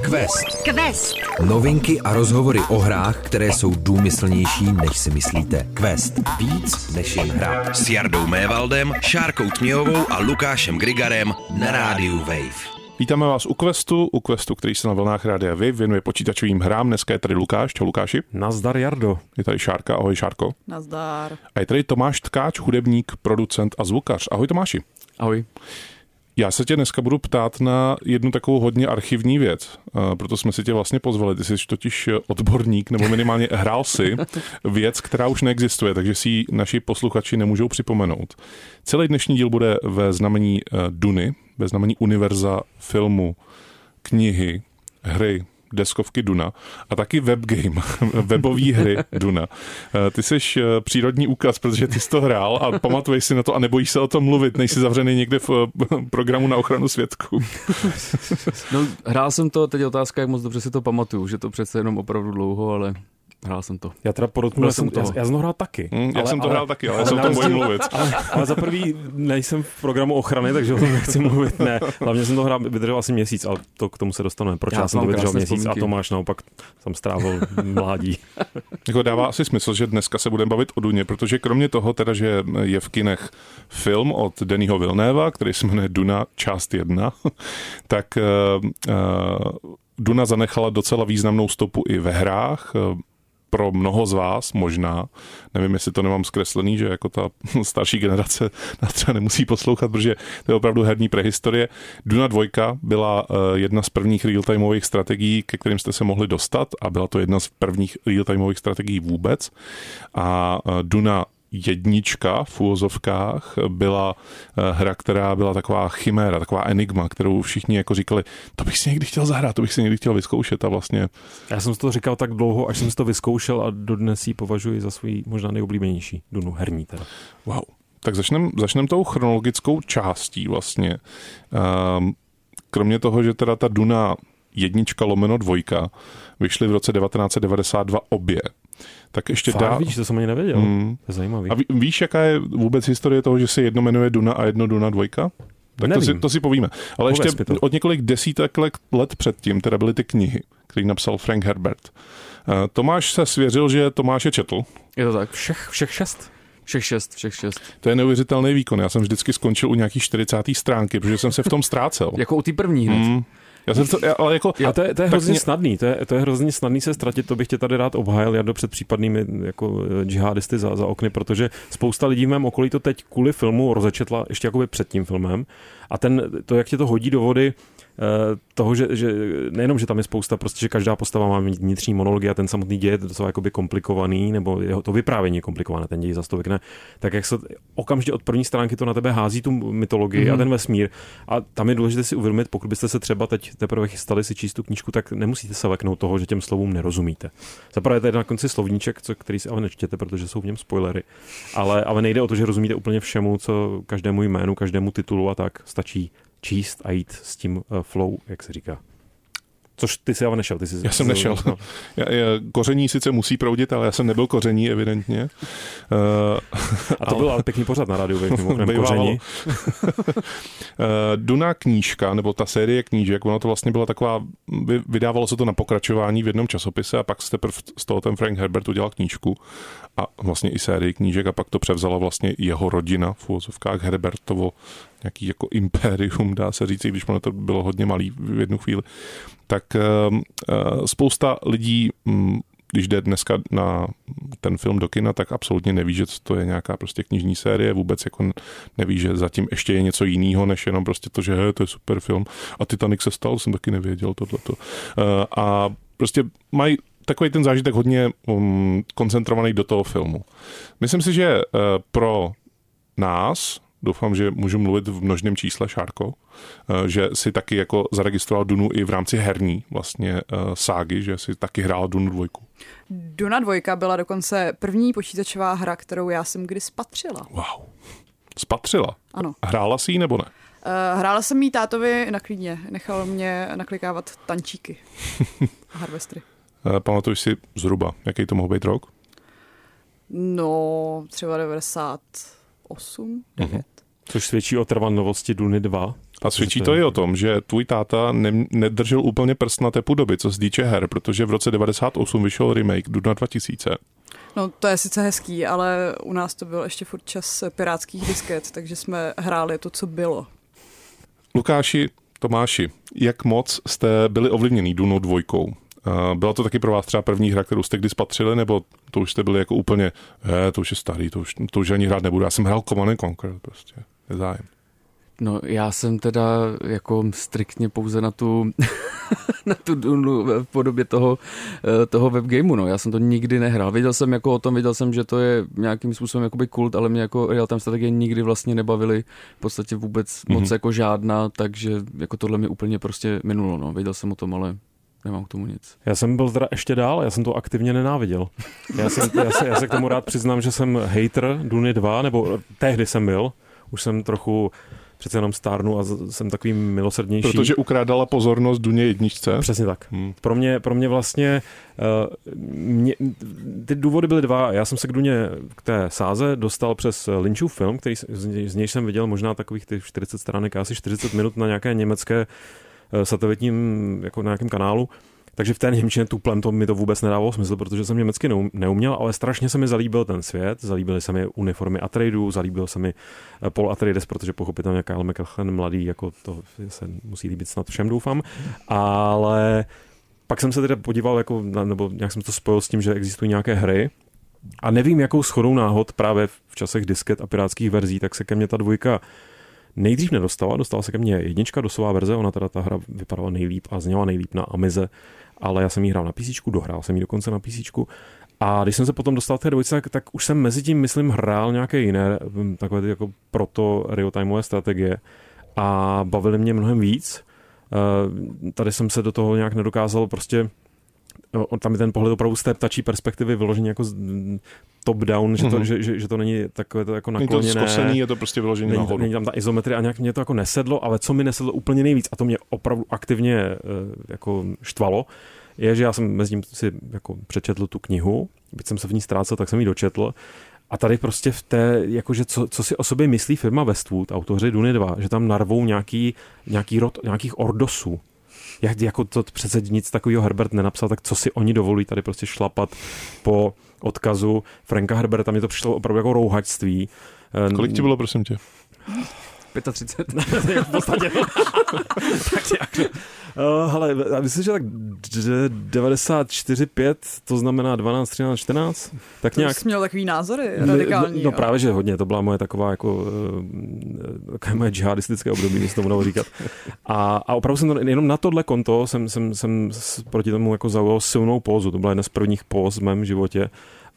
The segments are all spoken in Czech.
Quest. Novinky a rozhovory o hrách, které jsou důmyslnější, než si myslíte. Quest. Víc než jen hra. S Jardou Mévaldem, Šárkou Tměhovou a Lukášem Grigarem na rádiu Wave. Vítáme vás u Questu, který se na vlnách Rádia Wave věnuje počítačovým hrám. Dneska je tady Lukáš. Čau Lukáši. Nazdar Jardo. Je tady Šárka. Ahoj Šárko. Nazdar. A je tady Tomáš Tkáč, hudebník, producent a zvukař. Ahoj Tomáši. Ahoj. Já se tě dneska budu ptát na jednu takovou hodně archivní věc, proto jsme si tě vlastně pozvali. Ty jsi totiž odborník, nebo minimálně hrál si věc, která už neexistuje, takže si ji naši posluchači nemůžou připomenout. Celý dnešní díl bude ve znamení Duny, ve znamení univerza, filmu, knihy, hry, deskovky Duna a taky webgame, webové hry Duna. Ty jsi přírodní úkaz, protože ty jsi to hrál a pamatuješ si na to a nebojíš se o tom mluvit, nejsi zavřený někde v programu na ochranu svědků. No, hrál jsem to, teď je otázka, jak moc dobře si to pamatuju, že to přece jenom opravdu dlouho, ale hrál jsem to. Já teda podotknu, já jsem to hrál taky. Já jsem to hrál taky, ale se o tom bojím mluvit. Ale za prvý nejsem v programu ochrany, takže o tom nechci mluvit. Ne, hlavně jsem to vydržel asi měsíc, ale to k tomu se dostaneme. Proč já jsem to vydržel měsíc a Tomáš naopak tam strávil mládí. Jako dává asi smysl, že dneska se budeme bavit o Duně, protože kromě toho teda, že je v kinech film od Denisho Villeneuva, který se jmenuje Duna část 1, tak Duna zanechala docela významnou stopu i ve hrách. Pro mnoho z vás možná, nevím, jestli to nemám zkreslený, že jako ta starší generace nás třeba nemusí poslouchat, protože to je opravdu herní prehistorie. Duna 2 byla jedna z prvních real-timeových strategií, ke kterým jste se mohli dostat a byla to jedna z prvních real-timeových strategií vůbec. A Duna 1 v uvozovkách byla hra, která byla taková chiméra, taková enigma, kterou všichni jako říkali, to bych si někdy chtěl zahrát, to bych si někdy chtěl vyzkoušet a vlastně... Já jsem to říkal tak dlouho, až jsem si to vyzkoušel a dodnes ji považuji za svůj možná nejoblíbenější Dunu herní teda. Wow. Tak začneme tou chronologickou částí vlastně. Kromě toho, že teda ta Duna 1/2 vyšly v roce 1992 obě. Tak ještě víš, to jsem ani nevěděl. To je zajímavý. A víš, jaká je vůbec historie toho, že se jedno jmenuje Duna a jedno Duna 2? Tak to si povíme. Ale ještě od několik desítek let předtím teda byly ty knihy, které napsal Frank Herbert. Tomáš se svěřil, že Tomáš je četl. Je to tak? Všech šest. Všech šest. To je neuvěřitelný výkon. Já jsem vždycky skončil u nějaký 40. stránky, protože jsem se v tom ztrácel. Jako u té první hned. To je hrozně snadný. To je hrozně snadný se ztratit, to bych tě tady rád obhájil, Jardo, před případnými jako džihadisty za okny, protože spousta lidí v mém okolí to teď kvůli filmu rozečetla ještě jakoby před tím filmem a to, jak tě to hodí do vody, toho, že nejenom, že tam je spousta, prostě, že každá postava má vnitřní monology a ten samotný děj je docela jakoby komplikovaný, nebo to vyprávění je komplikované, ten děj zas to vykne, tak jak se okamžitě od první stránky to na tebe hází tu mytologii a ten vesmír. A tam je důležité si uvědomit, pokud byste se třeba teď teprve chystali si číst tu knížku, tak nemusíte se leknout toho, že těm slovům nerozumíte. Zaprvé je tady na konci slovníček, který si ale nečtěte, protože jsou v něm spoilery. Ale nejde o to, že rozumíte úplně všemu, co každému jménu, každému titulu a tak stačí číst a jít s tím flow, jak se říká. Což ty jsi ale nešel. Já jsem nešel. No. Koření sice musí proudit, ale já jsem nebyl koření, evidentně. A to byl ale pěkný pořad na rádiu, koření. Duna knížka, nebo ta série knížek, ono to vlastně byla taková, vydávalo se to na pokračování v jednom časopise a pak z toho ten Frank Herbert udělal knížku a vlastně i sérii knížek a pak to převzala vlastně jeho rodina v uvozovkách Herbertovo nějaký jako impérium, dá se říct, i když ono to bylo hodně malý v jednu chvíli. Tak spousta lidí, když jde dneska na ten film do kina, tak absolutně neví, že to je nějaká prostě knižní série, vůbec jako neví, že zatím ještě je něco jiného, než jenom prostě to, že to je super film. A Titanic se stal, jsem taky nevěděl tohleto. A prostě mají takový ten zážitek hodně koncentrovaný do toho filmu. Myslím si, že pro nás, doufám, že můžu mluvit v množném čísle, Šárko, že si taky jako zaregistroval Dunu i v rámci herní vlastně ságy, že si taky hrál Dunu 2. Duna 2 byla dokonce první počítačová hra, kterou já jsem kdy spatřila. Wow. Spatřila? Ano. Hrála si ji nebo ne? Hrála jsem jí tátovi na klíně. Nechal mě naklikávat tančíky a harvestry. Pamatuješ si zhruba, jaký to mohl být rok? No, třeba 98, 9. Což svědčí o trvanlivosti Duny 2. A svědčí to i o tom, že tvůj táta nedržel úplně prst na tepu doby, co se týče her, protože v roce 98 vyšel remake Duna 2000. No to je sice hezký, ale u nás to byl ještě furt čas pirátských disket, takže jsme hráli to, co bylo. Lukáši, Tomáši, jak moc jste byli ovlivněný Dunou 2? Byla to taky pro vás třeba první hra, kterou jste kdy spatřili, nebo to už jste byli jako úplně, to už je starý, to už ani hrát nebudu. Já jsem hrál Command & Conquer, prostě, nezájem. No já jsem teda jako striktně pouze na tu Dunu v podobě toho webgameu, no. Já jsem to nikdy nehrál. Věděl jsem, že to je nějakým způsobem jakoby kult, ale mě jako real-time strategie nikdy vlastně nebavily v podstatě vůbec moc jako žádná, takže jako tohle mi úplně prostě minulo, no. Věděl jsem o tom, ale nemám k tomu nic. Já jsem byl teda ještě dál, já jsem to aktivně nenáviděl. Já se k tomu rád přiznám, že jsem hater Duny 2, nebo tehdy jsem byl, už jsem trochu přece jenom stárnu a jsem takový milosrdnější. Protože ukrádala pozornost Duně 1. Přesně tak. Pro mě vlastně ty důvody byly dva. Já jsem se k té sáze dostal přes Lynchův film, který z něj jsem viděl možná takových těch 40 stránek, asi 40 minut na nějaké německé satelitním, jako na nějakém kanálu. Takže v té němčině tuplem mi to vůbec nedávalo smysl, protože jsem německy neuměl, ale strašně se mi zalíbil ten svět, zalíbily se mi uniformy Atreidu, zalíbil se mi Paul Atreides, protože pochopitelně Kyle MacLachlan mladý, jako to se musí líbit snad všem, doufám. Ale pak jsem se teda podíval, jako, nebo nějak jsem to spojil s tím, že existují nějaké hry a nevím, jakou shodou náhod právě v časech disket a pirátských verzí, tak se ke mně ta 2 nejdřív dostala se ke mně 1, dosová verze, ona teda ta hra vypadala nejlíp a zněla nejlíp na Amize, ale já jsem ji hrál na PC, dohrál jsem ji dokonce na PC. A když jsem se potom dostal k té 2, tak už jsem mezi tím, myslím, hrál nějaké jiné, takové jako proto real-timeové strategie a bavily mě mnohem víc. Tady jsem se do toho nějak nedokázal prostě. Tam je ten pohled opravdu z té ptačí perspektivy vyložený jako top-down, že to není takové to jako nakloněné. Není to zkosený, je to prostě vyložený nahoru. Není tam ta izometrie a nějak mě to jako nesedlo, ale co mi nesedlo úplně nejvíc, a to mě opravdu aktivně jako štvalo, je, že já jsem mezi tím si jako přečetl tu knihu, byť jsem se v ní ztrácel, tak jsem ji dočetl. A tady prostě v té, jakože co si o sobě myslí firma Westwood, autoři Duny 2, že tam narvou nějaký rod nějakých ordosů. Jako to přece nic takového Herbert nenapsal, tak co si oni dovolují tady prostě šlapat po odkazu Franka Herberta, mi to přišlo opravdu jako rouhačství. Kolik ti bylo, prosím tě? 35. V podstatě. Hele, myslím, že tak 94,5, to znamená 12, 13, 14. Tak to nějak. jsi měl takový názory radikální. No právě, že hodně, to byla moje taková jako takové moje džihadistické období, jestli to budou říkat. A opravdu jsem to, jenom na tohle konto jsem proti tomu jako zaujal silnou pózu, to byla jedna z prvních póz v mém životě.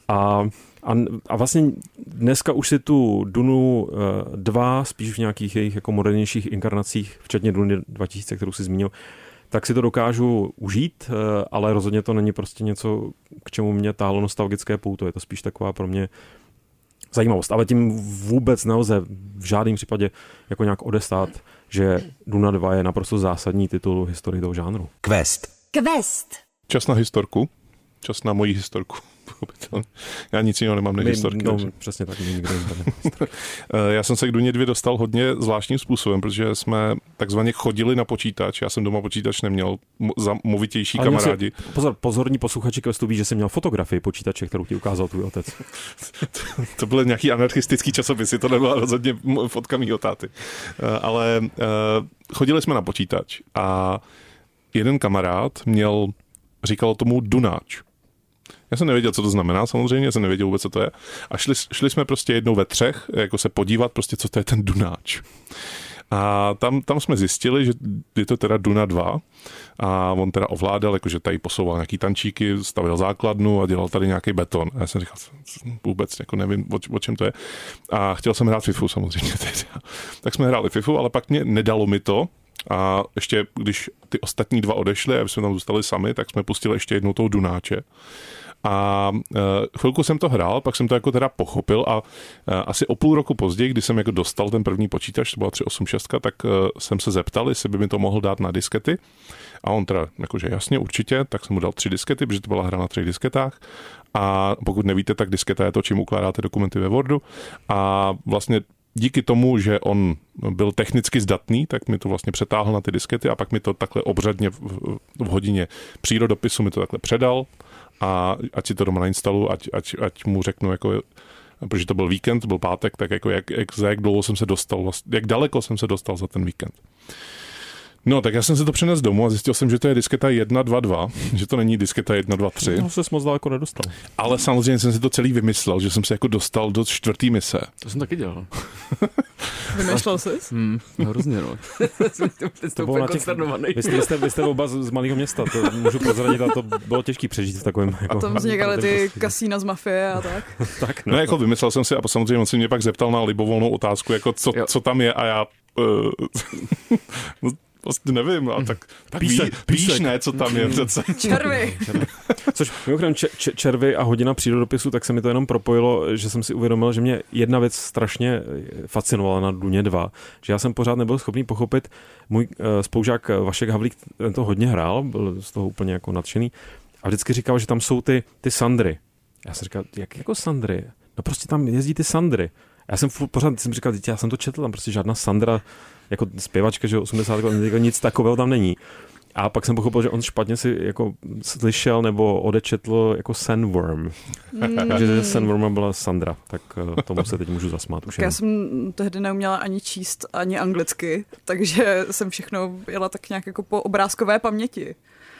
A vlastně dneska už si tu Dunu 2, spíš v nějakých jejich jako modernějších inkarnacích, včetně Duny 2000, kterou si zmínil, tak si to dokážu užít, ale rozhodně to není prostě něco, k čemu mě táhlo nostalgické pouto. Je to spíš taková pro mě zajímavost. Ale tím vůbec nelze v žádném případě jako nějak odestát, že Duna 2 je naprosto zásadní titul historii toho žánru. Quest. Čas na historku. Čas na moji historku. Já nic jiného nemám než historky. No, přesně tak. Já jsem se k Duně 2 dostal hodně zvláštním způsobem, protože jsme takzvaně chodili na počítač. Já jsem doma počítač neměl, za movitější kamarádi. Pozorní posluchači Questu ví, že jsem měl fotografii počítače, kterou ti ukázal tvůj otec. To byly nějaký anarchistický časopisy, to nebyla rozhodně fotka mýho táty. Ale chodili jsme na počítač a jeden kamarád říkal tomu Dunáč. Já jsem nevěděl, co to znamená, samozřejmě, jsem nevěděl vůbec, co to je. A šli jsme prostě jednou ve 3, jako se podívat, prostě, co to je ten Dunáč. A tam jsme zjistili, že je to teda Duna 2 a on teda ovládal, jakože tady posouval nějaký tančíky, stavil základnu a dělal tady nějaký beton. A já jsem říkal, vůbec jako nevím, o čem to je. A chtěl jsem hrát FIFU samozřejmě. Tak jsme hráli FIFU, ale pak nedalo mi to. A ještě, když ty ostatní 2 odešli a jsme tam zůstali sami, tak jsme pustili ještě jednou toho Dunáče. A chvilku jsem to hrál, pak jsem to jako teda pochopil a asi o půl roku později, kdy jsem jako dostal ten první počítač, to byla 386, tak jsem se zeptal, jestli by mi to mohl dát na diskety. A on teda, jakože jasně, určitě, tak jsem mu dal 3 diskety, protože to byla hra na 3 disketách. A pokud nevíte, tak disketa je to, čím ukládáte dokumenty ve Wordu. A vlastně díky tomu, že on byl technicky zdatný, tak mi to vlastně přetáhl na ty diskety a pak mi to takhle obřadně v hodině přírodopisu mi to takhle předal a ať si to doma nainstaluju, ať mu řeknu, jako, protože to byl víkend, to byl pátek, tak jako jak dlouho jsem se dostal, jak daleko jsem se dostal za ten víkend. No, tak já jsem se to přinesl domů a zjistil jsem, že to je disketa 1.2.2, že to není disketa 1.2.3. No, se moc daleko nedostal. Ale samozřejmě jsem si to celý vymyslel, že jsem se jako dostal do 4. mise. To jsem taky dělal. Vymýšlel jsi? Hrozně, no. To bylo vy jste oba z malého města, to můžu prozradit, a to bylo těžký přežít v takovém. Jako, a tam vznikaly ty kasína z mafie a tak. Tak no, jako vymyslel jsem si a samozřejmě on si mě pak zeptal na libovolnou otázku, jako co tam je a já... Vlastně nevím, a tak víš, ne, co tam je přece. Červy. Což mimochodem červy a hodina přírodopisu, tak se mi to jenom propojilo, že jsem si uvědomil, že mě jedna věc strašně fascinovala na Duně 2, že já jsem pořád nebyl schopný pochopit, můj spolužák Vašek Havlík ten to hodně hrál, byl z toho úplně jako nadšený a vždycky říkal, že tam jsou ty Sandry. Já jsem říkal, jak jako Sandry? No prostě tam jezdí ty Sandry. Já jsem pořád říkal, já jsem to četl, tam prostě žádná Sandra, jako zpěvačka, že 80 nic takového tam není. A pak jsem pochopil, že on špatně si jako slyšel nebo odečetl jako Sandworm. Takže Sandworm byla Sandra, tak tomu se teď můžu zasmát. Já jsem tehdy neuměla ani číst, ani anglicky, takže jsem všechno jela tak nějak jako po obrázkové paměti.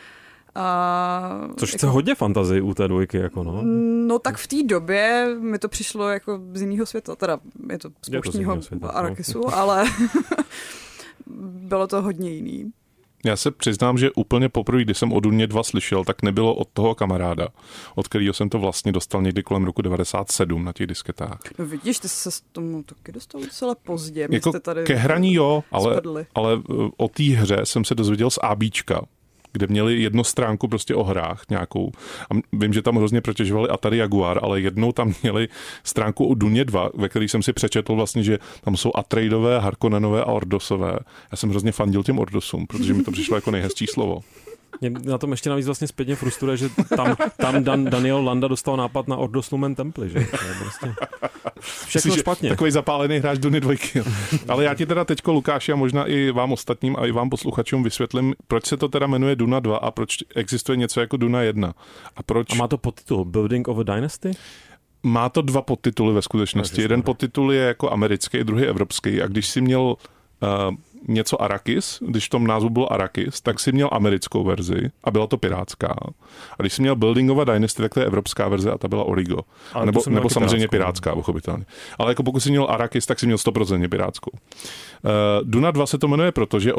Což chce hodně fantazii u té dvojky, jako no. No tak v té době mi to přišlo jako z jiného světa, teda je to z pouštního Arrakesu, ale bylo to hodně jiný. Já se přiznám, že úplně poprvé, když jsem o Duně 2 slyšel, tak nebylo od toho kamaráda, od kterého jsem to vlastně dostal někdy kolem roku 97 na těch disketách. No vidíš, ty se s tomu taky dostal docela pozdě. Jako ke hraní jo, ale o té hře jsem se dozvěděl z ABčka, kde měli jednu stránku prostě o hrách nějakou. A vím, že tam hrozně protěžovali Atari Jaguar, ale jednou tam měli stránku o Duně 2, ve které jsem si přečetl vlastně, že tam jsou Atreidové, Harkonnenové a Ordosové. Já jsem hrozně fandil těm Ordosům, protože mi to přišlo jako nejhezčí slovo. Mě na tom ještě navíc vlastně zpětně frustruje, že tam Daniel Landa dostal nápad na Ordos Lumen Templi, že? To je prostě všechno špatně. Takový zapálený hráč Duny 2. Ale já ti teda teďko, Lukáši, a možná i vám ostatním a i vám posluchačům vysvětlím, proč se to teda jmenuje Duna 2 a proč existuje něco jako Duna 1. A má to podtitul Building of a Dynasty? Má to 2 podtituly ve skutečnosti. Jeden podtitul je jako americký, druhý evropský. A když si měl něco Arrakis, když v tom názvu bylo Arrakis, tak si měl americkou verzi a byla to pirátská. A když si měl Building of a Dynasty, tak to je evropská verze a ta byla Origo. Nebo samozřejmě pirátská, pochopitelně. Ale jako pokud si měl Arrakis, tak si měl 100% pirátskou. Duna 2 se to jmenuje, protože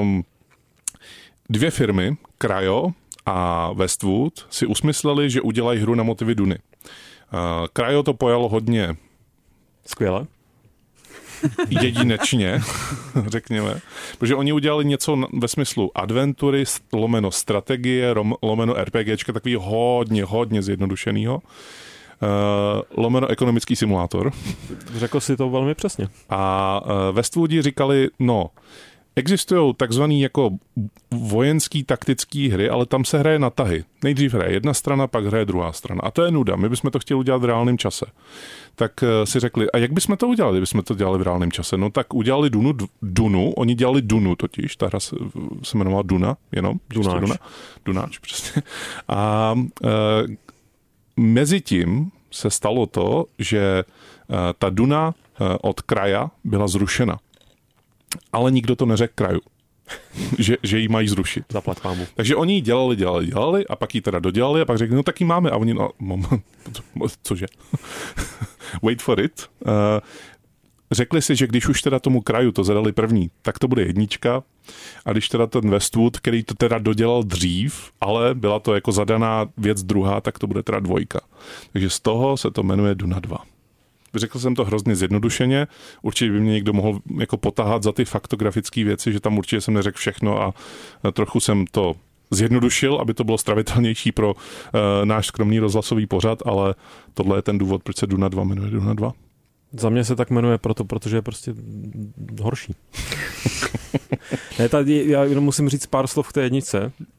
2 firmy, Cryo a Westwood, si usmysleli, že udělají hru na motivy Duny. Cryo to pojalo hodně skvěle. Jedinečně, řekněme. Protože oni udělali něco ve smyslu adventury, lomeno strategie, lomeno RPGčka, takový hodně zjednodušenýho. Lomeno ekonomický simulátor. Řekl si to velmi přesně. A Westwoodi říkali, existují takzvaný jako vojenský taktický hry, ale tam se hraje na tahy. Nejdřív hraje jedna strana, pak hraje druhá strana. A to je nuda. My bychom to chtěli udělat v reálném čase. Tak si řekli, a jak bychom to udělali, kdybychom to dělali v reálném čase? No tak udělali Dunu, oni dělali Dunu totiž, ta hra se jmenovala Duna, jenom. Dunáč, přesně. A mezi tím se stalo to, že ta Duna od Kraja byla zrušena. Ale nikdo to neřekl Kraju, že ji mají zrušit. Zaplať pámu. Takže oni ji dělali a pak ji teda dodělali a pak řekli, tak ji máme. A oni, cože? Wait for it. Řekli si, že když už teda tomu Kraju to zadali první, tak to bude 1. A když teda ten Westwood, který to teda dodělal dřív, ale byla to jako zadaná věc 2, tak to bude teda 2. Takže z toho se to jmenuje Duna 2. Řekl jsem to hrozně zjednodušeně, určitě by mě někdo mohl jako potáhat za ty faktografické věci, že tam určitě jsem neřekl všechno a trochu jsem to zjednodušil, aby to bylo stravitelnější pro náš skromný rozhlasový pořad, ale tohle je ten důvod, proč se Duna 2 jmenuje Duna 2. Za mě se tak jmenuje protože je prostě horší. Ne, tady já jenom musím říct pár slov k té 1.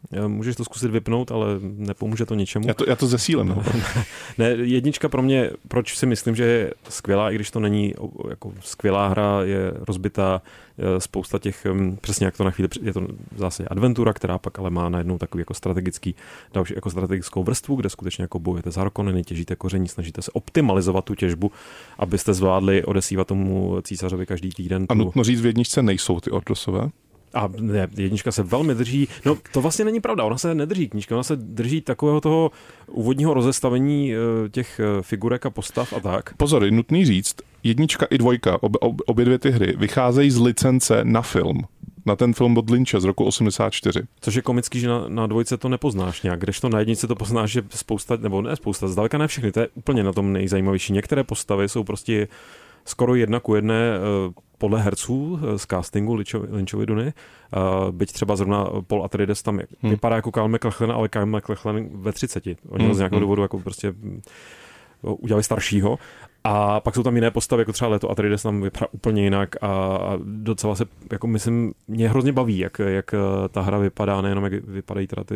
Můžeš to zkusit vypnout, ale nepomůže to ničemu. Já to zesílím. No. Ne, jednička pro mě, proč si myslím, že je skvělá, i když to není jako skvělá hra, je rozbitá spousta těch, přesně jak to na chvíli, je to v zásadě adventura, která pak ale má najednou takový jako strategickou vrstvu, kde skutečně jako bojujete s Harkonneny, těžíte koření, snažíte se optimalizovat tu těžbu, abyste zvládli odesívat tomu císařovi každý týden. A nutno říct, v jedničce nejsou ty Ordosové? A ne, jednička se velmi drží, no to vlastně není pravda, ona se nedrží knížka, ona se drží takového toho úvodního rozestavení těch figurek a postav a tak. Pozor, je nutný říct, jednička i dvojka, obě dvě ty hry, vycházejí z licence na film. Na ten film od Lynche z roku 84. Což je komický, že na dvojce to nepoznáš nějak, kdežto na jedničce to poznáš, že spousta, nebo ne spousta, zdaleka ne všechny, to je úplně na tom nejzajímavější. Některé postavy jsou prostě skoro 1:1 podle herců z castingu Lynchovy Duny. Byť třeba zrovna Paul Atreides tam vypadá jako Kyle MacLachlan, ale Kyle MacLachlan ve 30. Oni ho z nějakého důvodu jako prostě udělali staršího. A pak jsou tam jiné postavy, jako třeba Leto Atreides tam vypadá úplně jinak a docela se, jako myslím, mě hrozně baví, jak ta hra vypadá, nejenom jak vypadají teda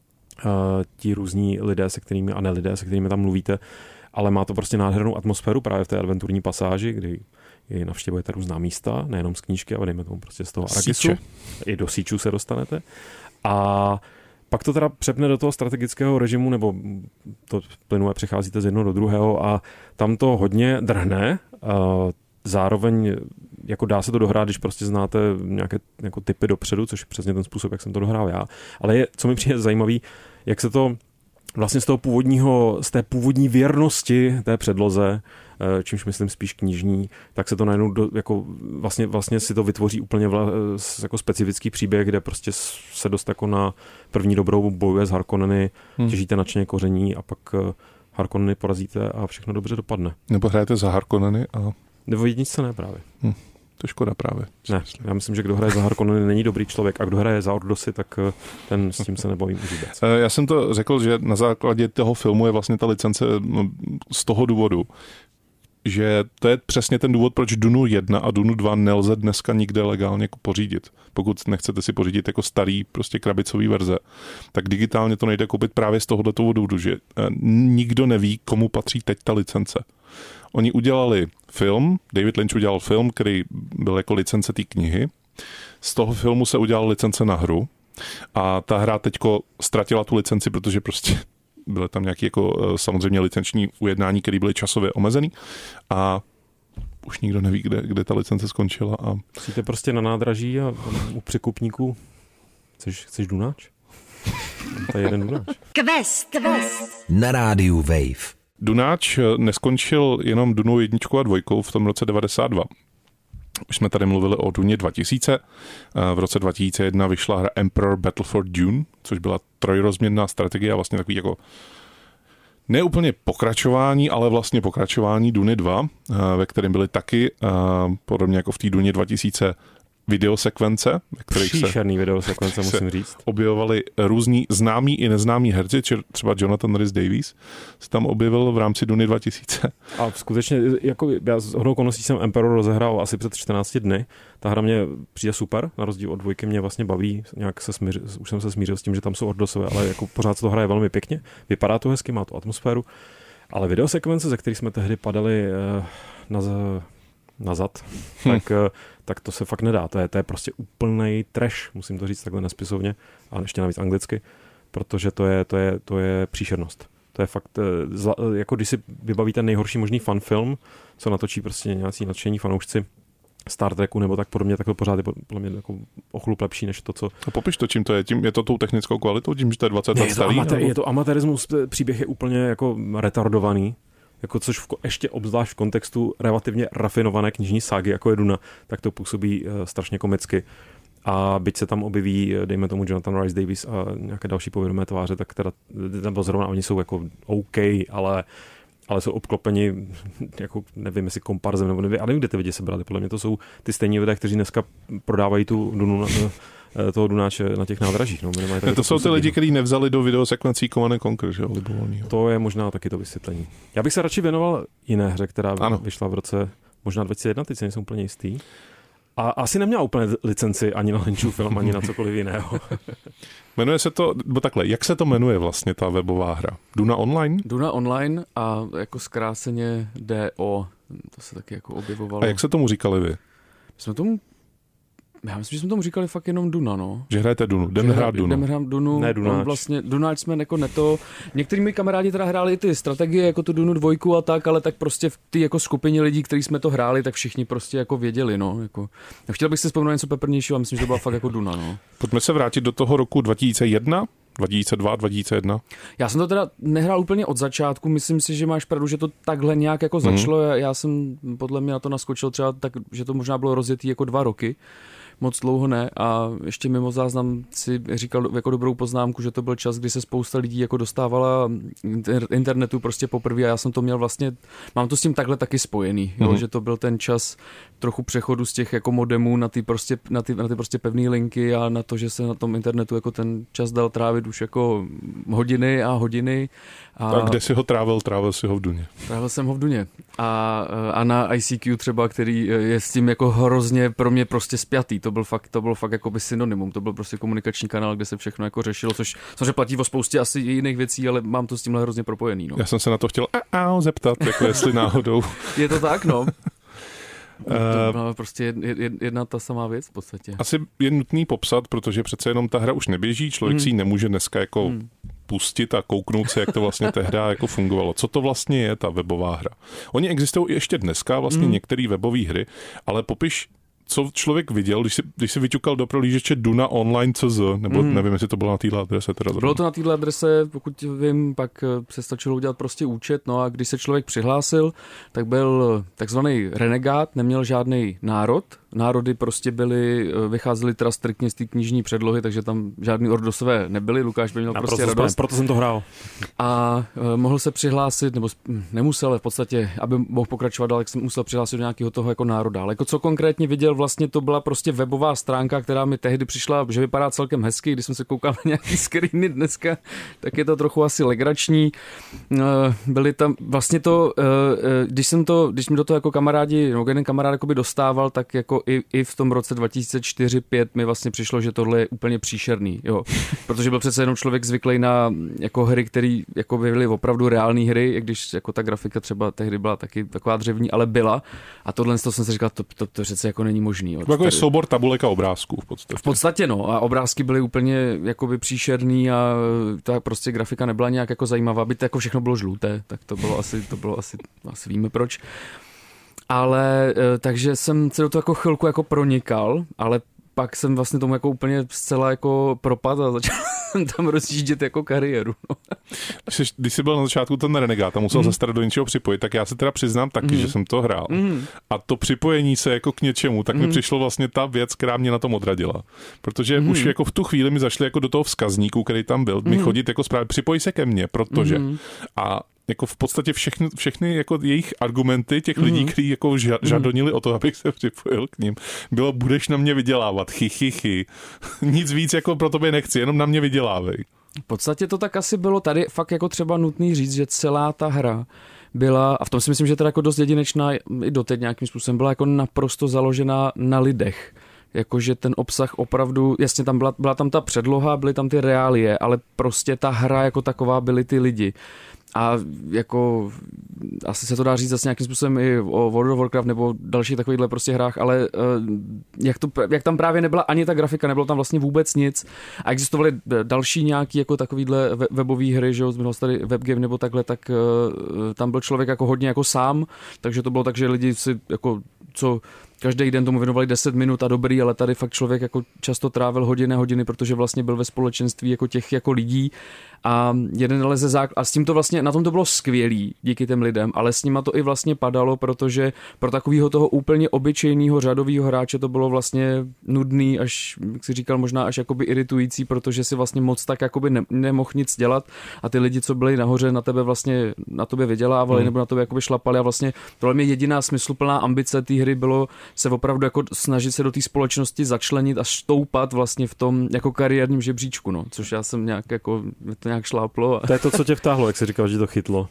ti různí lidé, se kterými tam mluvíte, ale má to prostě nádhernou atmosféru právě v té adventurní pasáži, kdy navštěvujete různá místa, nejenom z knížky, ale dejme tomu prostě z toho Arakisu. I do Síčů se dostanete. A pak to teda přepne do toho strategického režimu, nebo to plynule přecházíte z jednoho do druhého a tam to hodně drhne. Zároveň jako dá se to dohrát, když prostě znáte nějaké jako typy dopředu, což je přesně ten způsob, jak jsem to dohrál já. Ale co mi přijde zajímavý, jak se to vlastně z té původní věrnosti té předloze, čímž myslím spíš knižní, tak se to najednou jako vlastně si to vytvoří úplně jako specifický příběh, kde prostě se dost jako na první dobrou bojuje s Harkonneny, těžíte nadšeně koření a pak Harkonneny porazíte a všechno dobře dopadne. Nebo hrajete za Harkonneny a... Nebo jedničce ne právě. To je škoda právě. Ne, já myslím, že kdo hraje za Harkonneny není dobrý člověk a kdo hraje za Ordosy, tak ten s tím se nebavím už vůbec. Já jsem to řekl, že na základě toho filmu je vlastně ta licence z toho důvodu, že to je přesně ten důvod, proč Dunu 1 a Dunu 2 nelze dneska nikde legálně pořídit. Pokud nechcete si pořídit jako starý prostě krabicový verze, tak digitálně to nejde koupit právě z tohoto důvodu, že nikdo neví, komu patří teď ta licence. Oni udělali film, David Lynch udělal film, který byl jako licence té knihy. Z toho filmu se udělala licence na hru a ta hra teďko ztratila tu licenci, protože prostě byly tam nějaké jako samozřejmě licenční ujednání, které byly časově omezený a už nikdo neví, kde ta licence skončila. A... Musíte prostě na nádraží a u překupníků. Chceš Dunáč? To je jeden Dunáč. Quest. Na rádiu Wave. Dunáč neskončil jenom Dunu 1 a 2 v tom roce 92. Už jsme tady mluvili o Duně 2000. V roce 2001 vyšla hra Emperor Battle for Dune, což byla trojrozměrná strategie a vlastně takový jako ne úplně pokračování, ale vlastně pokračování Duny 2, ve kterém byly taky, podobně jako v té Duně 2000, videosekvence, ve kterých příšerný videosekvence, musím říct. Objevovali různí známí i neznámí herci, třeba Jonathan Rhys-Davies se tam objevil v rámci Duny 2000. A skutečně, jako já z hodnou okolností jsem Emperor rozehrál asi před 14 dny. Ta hra mě přijde super, na rozdíl od dvojky mě vlastně baví, nějak už jsem se smířil s tím, že tam jsou Ordosové, ale jako pořád se to hraje velmi pěkně, vypadá to hezky, má to atmosféru, ale videosekvence, ze kterých jsme tehdy padali nazad, tak to se fakt nedá. To je prostě úplnej trash, musím to říct takhle nespisovně a ještě navíc anglicky, protože to je příšernost. To je fakt, jako když si vybavíte nejhorší možný fanfilm, co natočí prostě nějací nadšení fanoušci Star Treku nebo tak podobně, tak to pořád je podle mě jako o chlup lepší než to, co... A popiš to, čím to je? Je to tou technickou kvalitou? Tím, že to je 20 let starý? Je to amatérismus, příběh je úplně jako retardovaný, jako což ještě obzvlášť v kontextu relativně rafinované knižní ságy, jako je Duna, tak to působí strašně komicky. A byť se tam objeví, dejme tomu Jonathan Rhys-Davies a nějaké další povědomé tváře, tak teda zrovna oni jsou jako OK, ale jsou obklopeni, jako nevím, jestli komparzem, nebo nevím, ale kde ty lidi se brali. Podle mě to jsou ty stejní lidé, kteří dneska prodávají tu Dunu toho Dunáče na těch nádražích. No, to jsou ty lidi, kteří nevzali do videosekvencí Command & Conquer, že jo, libovolnýho. To je možná taky to vysvětlení. Já bych se radši věnoval jiné hře, která vyšla v roce možná 2001, teď se nejsem úplně jistý. A asi neměla úplně licenci ani na Lynchův film, ani na cokoliv jiného. Jmenuje se to, nebo takhle, jak se to jmenuje vlastně ta webová hra? Duna Online? Duna Online a jako zkráceně DO, to se taky jako objevovalo. A jak se tomu říkali vy? Já myslím, že jsme tomu říkali fakt jenom Duna, no. Že hrajete Dunu, jdeme hrát Dunu. Jdeme hrát Dunu, ne Dunáč. Vlastně Dunáč jsme jako neto. Některý mi kamarádi teda hráli ty strategie, jako tu Dunu 2 a tak, ale tak prostě v té jako skupině lidí, kteří jsme to hráli, tak všichni prostě jako věděli, no. Jako. Chtěl bych si vzpomenout něco peprnějšího, a myslím, že to byla fakt jako Duna, no. Pojďme se vrátit do toho roku 2001, 2002, 2001. Já jsem to teda nehrál úplně od začátku, myslím si, že máš pravdu, že to takhle nějak jako začalo. Já jsem podle mě na to naskočil třeba tak, že to možná bylo rozjetý jako 2 roky. Moc dlouho ne a ještě mimo záznam si říkal jako dobrou poznámku, že to byl čas, kdy se spousta lidí jako dostávala internetu prostě poprvé a já jsem to měl vlastně, mám to s tím takhle taky spojený, jo, že to byl ten čas trochu přechodu z těch jako modemů na ty prostě pevné linky a na to, že se na tom internetu jako ten čas dal trávit už jako hodiny a hodiny. A kde si ho trávil? Trávil si ho v Duně. Trávil jsem ho v Duně. A na ICQ třeba, který je s tím jako hrozně pro mě prostě spjatý. To byl fakt jako by synonymum. To byl prostě komunikační kanál, kde se všechno jako řešilo, což samozřejmě platí o spoustě asi jiných věcí, ale mám to s tímhle hrozně propojený. No. Já jsem se na to chtěl zeptat, jako jestli náhodou. Je to tak, no. To byla prostě jedna ta samá věc v podstatě. Asi je nutný popsat, protože přece jenom ta hra už neběží, člověk si ji nemůže dneska jako pustit a kouknout se, jak to vlastně tehdy jako fungovalo. Co to vlastně je ta webová hra? Oni existují i ještě dneska vlastně některé webové hry, ale popiš, co člověk viděl, když si vyťukal do prohlížeče Duna Online CZ, nebo nevím, jestli to bylo na téhle adrese. Bylo to na téhle adrese, pokud vím, pak se stačilo udělat prostě účet, no a když se člověk přihlásil, tak byl takzvaný renegát, neměl žádný národ, národy prostě vycházely teda striktně z té knižní předlohy, takže tam žádný ordosové nebyly, Lukáš by měl prostě radost. Proto jsem to hrál. A mohl se přihlásit, nebo nemusel, ale v podstatě, aby mohl pokračovat dál, tak jsem musel přihlásit do nějakého toho jako národa. Ale jako co konkrétně viděl, vlastně to byla prostě webová stránka, která mi tehdy přišla, že vypadá celkem hezky, když jsem se koukal na nějaký screeny dneska, tak je to trochu asi legrační. Byly tam vlastně to, když mi do toho jako kamarádi, nebo jeden kamarád jakoby dostával, tak jako i v tom roce 2004-2005 mi vlastně přišlo, že tohle je úplně příšerný, jo. Protože byl přece jenom člověk zvyklý na jako hry, které jako byly opravdu reální hry, i když jako ta grafika třeba tehdy byla taky taková dřevní, ale byla. A tohle jsem si říkal, to přece jako není možný. Jo. To jako je soubor tabulek a obrázků v podstatě. V podstatě no, a obrázky byly úplně jakoby příšerný a ta prostě grafika nebyla nějak jako zajímavá, by to jako všechno bylo žluté, tak to bylo asi víme proč. Ale takže jsem se do toho jako chvilku jako pronikal, ale pak jsem vlastně tomu jako úplně zcela jako propadl a začal tam rozjíždět jako kariéru. No. Když jsi byl na začátku ten renegát a musel se starat do něčeho připojit, tak já se teda přiznám taky, že jsem to hrál. A to připojení se jako k něčemu, tak mi přišlo vlastně ta věc, která mě na tom odradila. Protože už jako v tu chvíli mi zašli jako do toho vzkazníku, který tam byl, mi chodit jako zprávy, připoj se ke mně, protože. A jako v podstatě všechny jako jejich argumenty těch lidí, kteří jako žadonili o to, abych se připojil k ním, bylo budeš na mě vydělávat, Nic víc jako pro tobě nechci, jenom na mě vydělávej. V podstatě to tak asi bylo tady fakt jako třeba nutný říct, že celá ta hra byla, a v tom si myslím, že teda jako dost jedinečná i doteď nějakým způsobem, byla jako naprosto založená na lidech. Jakože ten obsah opravdu, jasně tam byla tam ta předloha, byly tam ty reálie, ale prostě ta hra jako taková byly ty lidi. A jako asi se to dá říct zase nějakým způsobem i o World of Warcraft nebo dalších takovýchhle prostě hrách, ale jak tam právě nebyla ani ta grafika, nebylo tam vlastně vůbec nic a existovaly další nějaký jako takovýhle webové hry, že jo, zmínil tady webgame nebo takhle, tak tam byl člověk jako hodně jako sám, takže to bylo tak, že lidi si jako každý den tomu věnovali 10 minut a dobrý, ale tady fakt člověk jako často trávil hodiny, protože vlastně byl ve společenství jako těch jako lidí a a s tím to vlastně, na tom to bylo skvělý díky těm lidem, ale s nima to i vlastně padalo, protože pro takového toho úplně obyčejného řadového hráče to bylo vlastně nudný, až, jak si říkal, možná až jakoby iritující, protože si vlastně moc tak jakoby nemohl nic dělat a ty lidi, co byli nahoře, na tebe vlastně, na tobě vydělávali nebo na tobě jakoby šlapali a vlastně tohle mě jediná smysluplná ambice té hry bylo se opravdu jako snažit se do té společnosti začlenit a stoupat vlastně v tom jako kariérním žebříčku, no, což já jsem nějak jako to nějak šláplo. To je to, co tě vtáhlo, jak jsi říkal, že to chytlo.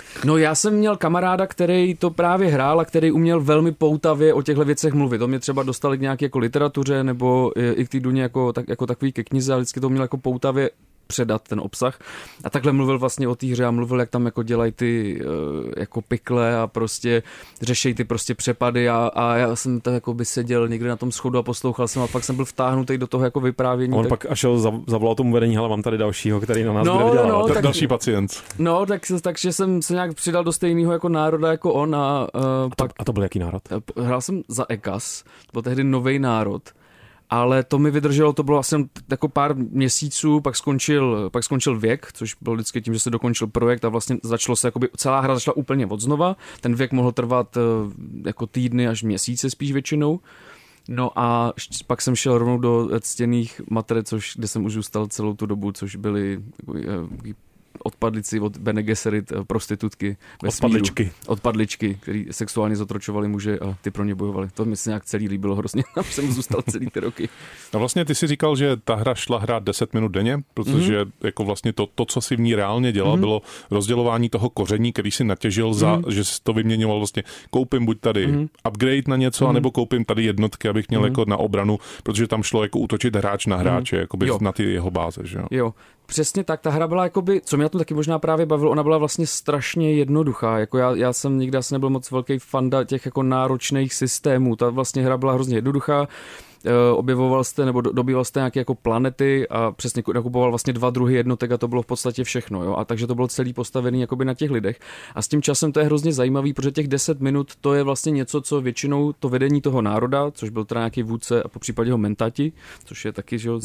No já jsem měl kamaráda, který to právě hrál a který uměl velmi poutavě o těchto věcech mluvit. To mě třeba dostali k nějaké jako literatuře nebo i k té Duně jako takový ke knize a vždycky to uměl jako poutavě předat ten obsah. A takhle mluvil vlastně o té hře a mluvil, jak tam jako dělají ty jako pikle a prostě řešejí ty prostě přepady a já jsem tak jako by seděl někde na tom schodu a poslouchal jsem a pak jsem byl vtáhnutý do toho jako vyprávění. On pak až zavolal tomu vedení, ale mám tady dalšího, který na nás bude dělat. Tak další pacient. No, takže jsem se nějak přidal do stejného jako národa jako on a to byl jaký národ? Hrál jsem za EKAS, to byl tehdy nový národ. Ale to mi vydrželo, to bylo asi jako pár měsíců, pak skončil věk, což bylo vždycky tím, že se dokončil projekt a vlastně začalo se, jakoby celá hra začala úplně od znova. Ten věk mohl trvat jako týdny až měsíce spíš většinou. No a pak jsem šel rovnou do ctěných mater, kde jsem už zůstal celou tu dobu, což byly odpadlici od Bene Gesserit, prostitutky ve Odpadličky. Odpadličky, který sexuálně zotročovali muže a ty pro ně bojovali. To mi se nějak celý líbilo hrozně, tam jsem zůstal celý ty roky. A vlastně ty si říkal, že ta hra šla hrát 10 minut denně, protože jako vlastně to, co si v ní reálně dělal, bylo rozdělování toho koření, který si natěžil že si to vyměňoval vlastně. Koupím buď tady upgrade na něco, anebo koupím tady jednotky, abych měl jako na obranu, protože tam šlo jako útočit hráč na hráče, jakoby na ty jeho báze, že jo. Přesně tak, ta hra byla jakoby, co mě na tom taky možná právě bavilo, ona byla vlastně strašně jednoduchá, jako já jsem nikdy asi nebyl moc velký fanda těch jako náročných systémů, ta vlastně hra byla hrozně jednoduchá, objevoval jste nebo dobýval jste nějaké jako planety a přesně nakupoval vlastně 2 druhy jednotek a to bylo v podstatě všechno, jo, a takže to bylo celý postavený jakoby na těch lidech a s tím časem to je hrozně zajímavý, protože těch 10 minut to je vlastně něco, co většinou to vedení toho národa, což byl teda nějaký vůdce a popřípadě ho mentati, což je taky, že jo,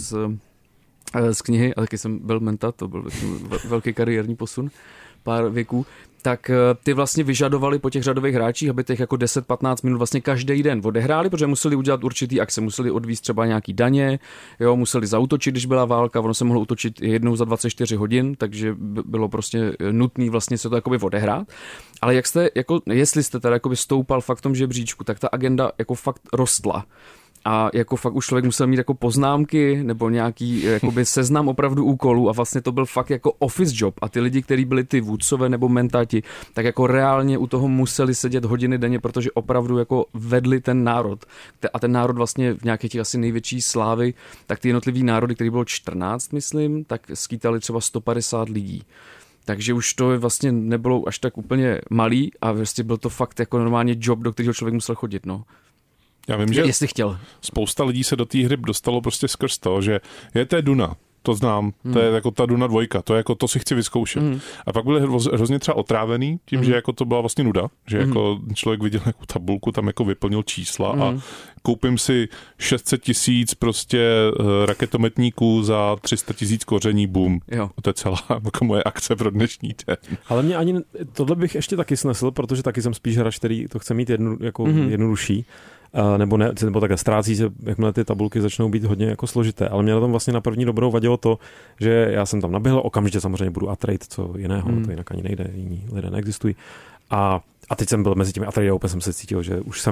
z knihy, a taky jsem byl mentat, to byl velký kariérní posun, pár věků, tak ty vlastně vyžadovali po těch řadových hráčích, aby těch jako 10-15 minut vlastně každý den odehráli, protože museli udělat určitý akce, museli odvízt třeba nějaký daně, jo, museli zaútočit, když byla válka, ono se mohlo útočit jednou za 24 hodin, takže bylo prostě nutný vlastně se to jakoby odehrát. Ale jestli jste teda jakoby stoupal fakt v tom žebříčku, tak ta agenda jako fakt rostla. A jako fakt už člověk musel mít jako poznámky nebo nějaký jakoby seznam opravdu úkolů a vlastně to byl fakt jako office job a ty lidi, kteří byli ty vůdcové nebo mentáti, tak jako reálně u toho museli sedět hodiny denně, protože opravdu jako vedli ten národ. A ten národ vlastně v nějaké těch asi největší slávy, tak ty jednotlivý národy, který bylo 14, myslím, tak skýtali třeba 150 lidí. Takže už to vlastně nebylo až tak úplně malý a vlastně byl to fakt jako normálně job, do kterého člověk musel chodit, no. Já vím, že jestli chtěl. Spousta lidí se do té hry dostalo prostě skrz to, že to je Duna, to znám, to je jako ta Duna 2, to je jako to si chci vyzkoušet. A pak byli hrozně třeba otrávený tím, že jako to byla vlastně nuda, že jako člověk viděl jako tabulku, tam jako vyplnil čísla a koupím si 600 000 prostě raketometníků za 300 000 koření, boom. Jo. To je celá jako moje akce pro dnešní den. Ale mě ani tohle bych ještě taky snesl, protože taky jsem spíš hráč, který to chce mít jednodušší. Nebo takhle ztrácí se, jakmile ty tabulky začnou být hodně jako složité, ale mě na tom vlastně na první dobrou vadilo to, že já jsem tam naběhl, okamžitě samozřejmě budu Atreides, co jiného, to jinak ani nejde, jiní lidé neexistují. A teď jsem byl mezi těmi Atreides, úplně jsem se cítil, že už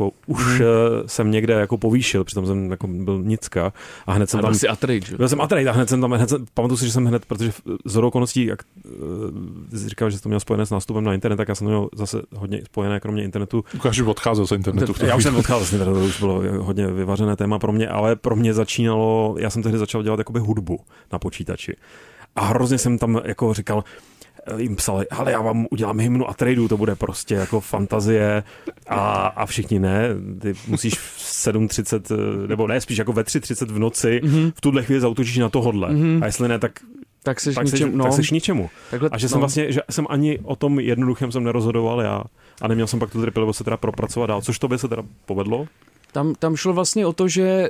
jsem někde jako povýšil, přitom jsem jako byl nicka a hned jsem tam... Byl jsi Atreides, že? Byl jsem Atreides a hned jsem pamatuju si, že jsem hned, protože z okolností, jak jsi říkal, že jsi to měl spojené s nástupem na internet, tak já jsem to měl zase hodně spojené, kromě internetu. Ukáž, že odcházel z internetu. Já už jsem odcházel z internetu, to už bylo hodně vyvařené téma pro mě, ale pro mě začínalo, já jsem tehdy začal dělat jakoby hudbu na počítači. A hrozně jsem tam jako říkal, jim psali, ale já vám udělám hymnu Atreidů, to bude prostě jako fantazie a všichni ne, ty musíš v 7:30, nebo ne, spíš jako ve 3:30 v noci, v tuhle chvíli zaútočíš na tohodle. A jestli ne, tak seš ničemu. Takhle, a že jsem vlastně, že jsem ani o tom jednoduchém jsem nerozhodoval já a neměl jsem pak tu trpělivost se teda propracovat dál, což tobě se teda povedlo. Tam šlo vlastně o to, že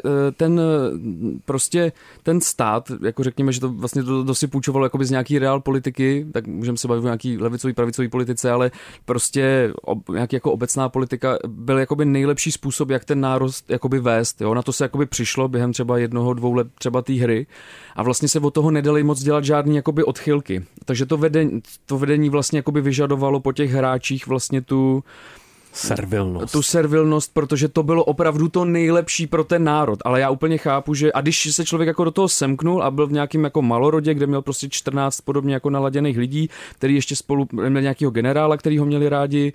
ten stát, jako řekněme, že to vlastně to si půjčovalo jakoby z nějaký reál politiky, tak můžeme se bavit o nějaký levicový, pravicový politice, ale prostě nějaký jako obecná politika byl jakoby nejlepší způsob, jak ten národ jakoby vést. Jo? Na to se jakoby přišlo během třeba 1-2 let třeba té hry a vlastně se od toho nedali moc dělat žádný jakoby odchylky. Takže to vedení vlastně jakoby vyžadovalo po těch hráčích vlastně tu servilnost. Tu servilnost, protože to bylo opravdu to nejlepší pro ten národ, ale já úplně chápu, že a když se člověk jako do toho semknul a byl v nějakém jako malorodě, kde měl prostě 14 podobně jako naladěných lidí, který ještě spolu měl nějakého generála, který ho měli rádi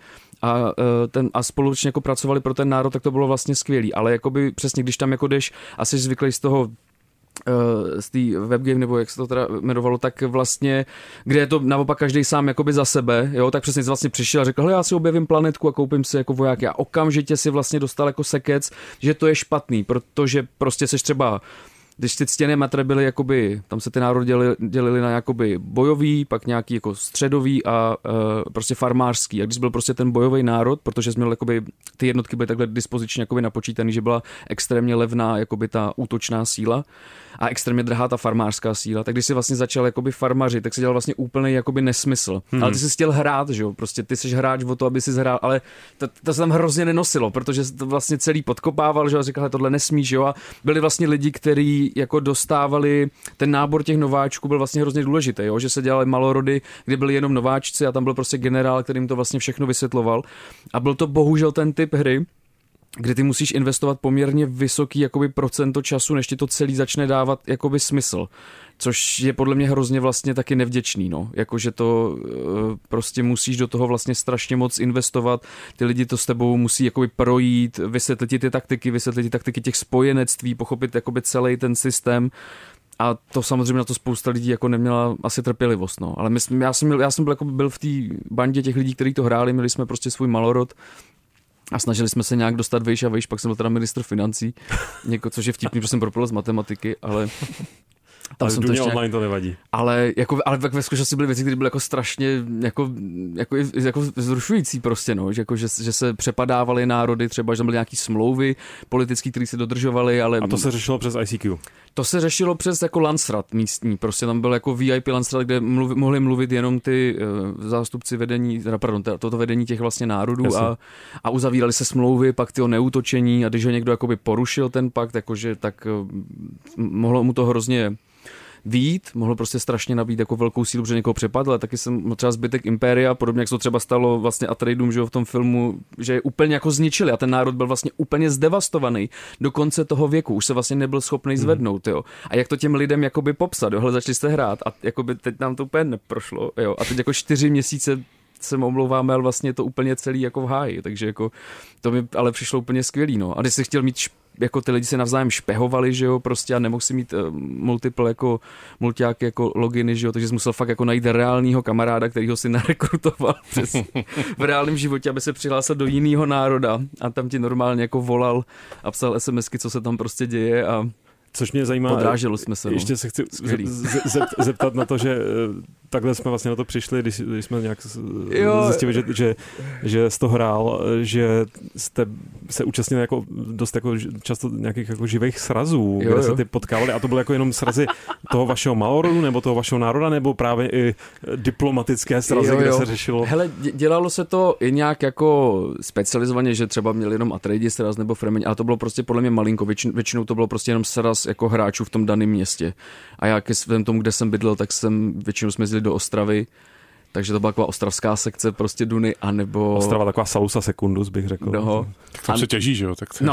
a společně jako pracovali pro ten národ, tak to bylo vlastně skvělý, ale jakoby přesně, když tam jako jdeš a jsi zvyklý z toho z té webgame, nebo jak se to teda jmenovalo, tak vlastně, kde je to naopak každý sám jakoby za sebe, jo, tak přesně vlastně přišel a řekl, hele, já si objevím planetku a koupím si jako vojáky a okamžitě si vlastně dostal jako sekec, že to je špatný, protože prostě seš třeba, když ty ctěné metry byly jakoby, tam se ty národy dělili na jakoby bojový, pak nějaký jako středový a prostě farmářský. A když byl prostě ten bojový národ, protože jsme měli jakoby, ty jednotky byly takhle dispozičně jakoby napočítaný, že byla extrémně levná jakoby ta útočná síla a extrémně drahá ta farmářská síla, tak když si vlastně začal jakoby farmařit, tak si dělal vlastně úplný jakoby nesmysl. Ale ty jsi chtěl hrát, že jo? Prostě ty jsi hráč o to, aby si hrál, ale to se tam hrozně nenosilo, protože to vlastně celý podkopával, že jo? A říkal, tohle nesmíš, jo? A byli vlastně lidi, kteří jako dostávali, ten nábor těch nováčků byl vlastně hrozně důležitý, jo? Že se dělali malorody, kde byli jenom nováčci a tam byl prostě generál, který jim to vlastně všechno vysvětloval. A byl to bohužel ten typ hry, kdy ty musíš investovat poměrně vysoký jakoby procento času, než ti to celý začne dávat jakoby smysl. Což je podle mě hrozně vlastně taky nevděčný, no. Jakože to prostě musíš do toho vlastně strašně moc investovat, ty lidi to s tebou musí jakoby projít, vysvětlit ti ty taktiky těch spojenectví, pochopit jakoby celý ten systém. A to samozřejmě na to spousta lidí jako neměla asi trpělivost, no. Ale já jsem byl v té bandě těch lidí, kteří to hráli, měli jsme prostě svůj malorod a snažili jsme se nějak dostat vejš a vejš, pak jsem byl teda ministr financí, což je vtipný, protože jsem propil z matematiky, ale ale v Duně online to nevadí. Ale ve skutečnosti byly věci, které byly jako strašně jako zrušující prostě, no, že se přepadávaly národy, třeba, že tam byly nějaký smlouvy politické, které se dodržovaly, ale... A to se řešilo přes ICQ? To se řešilo přes jako Landsrat místní, prostě tam byl jako VIP Landsrat, kde mohli mluvit jenom ty zástupci vedení, toto vedení těch vlastně národů a uzavírali se smlouvy, pak ty o neútočení a když ho někdo jakoby porušil ten pakt, jakože tak mohlo mu to hrozně vyjít, mohlo prostě strašně nabít jako velkou sílu, protože někoho přepadl, ale taky jsem třeba zbytek Impéria, podobně jak se to třeba stalo vlastně Atreidům, že jo, v tom filmu, že je úplně jako zničili a ten národ byl vlastně úplně zdevastovaný do konce toho věku, už se vlastně nebyl schopný zvednout, jo. A jak to těm lidem jakoby popsat, jo, hele, začali jste hrát a jakoby teď nám to úplně neprošlo, jo. A teď jako 4 měsíce se omlouváme, ale vlastně to úplně celý jako v háji, takže jako to mi ale přišlo úplně skvělý, no. A když jsi chtěl mít jako ty lidi se navzájem špehovali, že jo, prostě a nemohl si mít multiáky jako loginy, že jo, takže jsi musel fakt jako najít reálního kamaráda, kterýho si narekrutoval v reálném životě, aby se přihlásil do jiného národa a tam ti normálně jako volal a psal SMSky, co se tam prostě děje a což mě zajímá, podráželi jsme se. Ještě se chci zeptat na to, že takhle jsme vlastně na to přišli, když jsme nějak zjistili, že jsi to hrál, že jste se účastnili jako dost jako často nějakých jako živých srazů, kde se ty potkávali a to byly jako jenom srazy toho vašeho malorodu nebo toho vašeho národa, nebo právě i diplomatické srazy, kde se řešilo? Hele, dělalo se to i nějak jako specializovaně, že třeba měli jenom Atreidi sraz nebo Fremeň, ale to bylo prostě podle mě malinko, většinou to bylo prostě jenom sraz jako hráčů v tom daném městě. A já k tomu, kde jsem bydlel, tak většinou jsme jezdili do Ostravy, takže to byla taková ostravská sekce prostě Duny, anebo... Ostrava taková salusa secundus, bych řekl. No. Tak tam se těží, že jo? Tak to... No.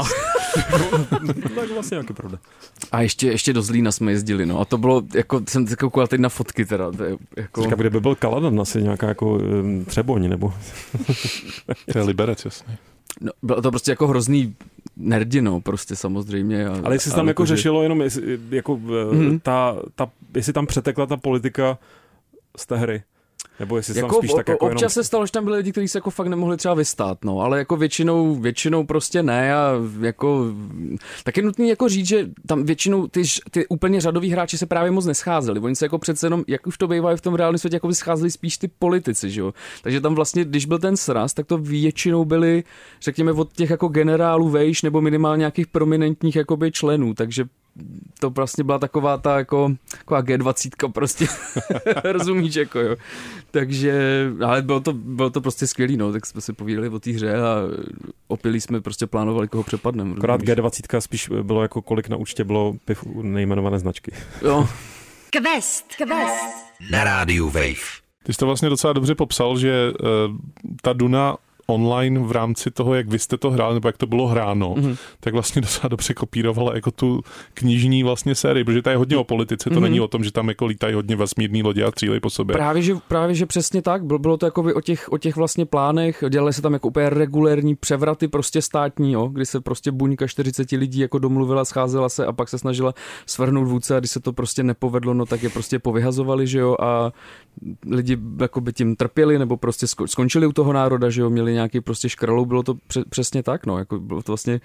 Tak vlastně nějaký pravda. A ještě do Zlína jsme jezdili, no. A to bylo, jako, jsem koukal teď na fotky teda. To je, jako... Říkám, kde by byl Kaladan, asi nějaká jako Třeboň, nebo... To je Liberec, jasně. No, bylo to prostě jako hrozný nerdino, prostě samozřejmě. Ale jestli tam jako řešilo jenom, jako jestli tam přetekla ta politika z té hry. Nebo jestli jako, tam spíš tak jako občas se stalo, že tam byli lidi, kteří se jako fakt nemohli třeba vystát, no, ale jako většinou prostě ne a jako tak je nutný jako říct, že tam většinou ty úplně řadoví hráči se právě moc nescházeli, oni se jako přece jenom, jak už to bývá v tom reálném světě, jako by scházeli spíš ty politici, že jo, takže tam vlastně, když byl ten sraz, tak to většinou byli, řekněme, od těch jako generálů vejš nebo minimálně nějakých prominentních jakoby členů, takže to vlastně byla taková taková G20 prostě, rozumíš, jako jo. Takže, ale bylo to prostě skvělý, no, tak jsme si povídali o té hře a opilí jsme prostě plánovali, koho přepadneme. Akorát G20 spíš bylo jako kolik na účtě bylo piv nejmenované značky. Jo. Quest na rádiu Wave. Ty jsi to vlastně docela dobře popsal, že ta Duna online v rámci toho, jak vy jste to hráli, nebo jak to bylo hráno, tak vlastně docela dobře kopírovala jako tu knižní vlastně sérii, protože to je hodně o politice, to není o tom, že tam jako lítají hodně vesmírný lodě a střílejí po sobě. Právě, že přesně tak, bylo to jako o těch vlastně plánech, dělali se tam jako úplně regulérní převraty prostě státní, jo, kdy se prostě buňka 40 lidí jako domluvila, scházela se a pak se snažila svrhnout vůdce a když se to prostě nepovedlo, no tak je prostě povyhazovali, že jo, a lidi jakoby tím trpěli nebo prostě skončili u toho národa, že jo, měli nějaký prostě škralou, bylo to přesně tak, no, jako bylo to vlastně,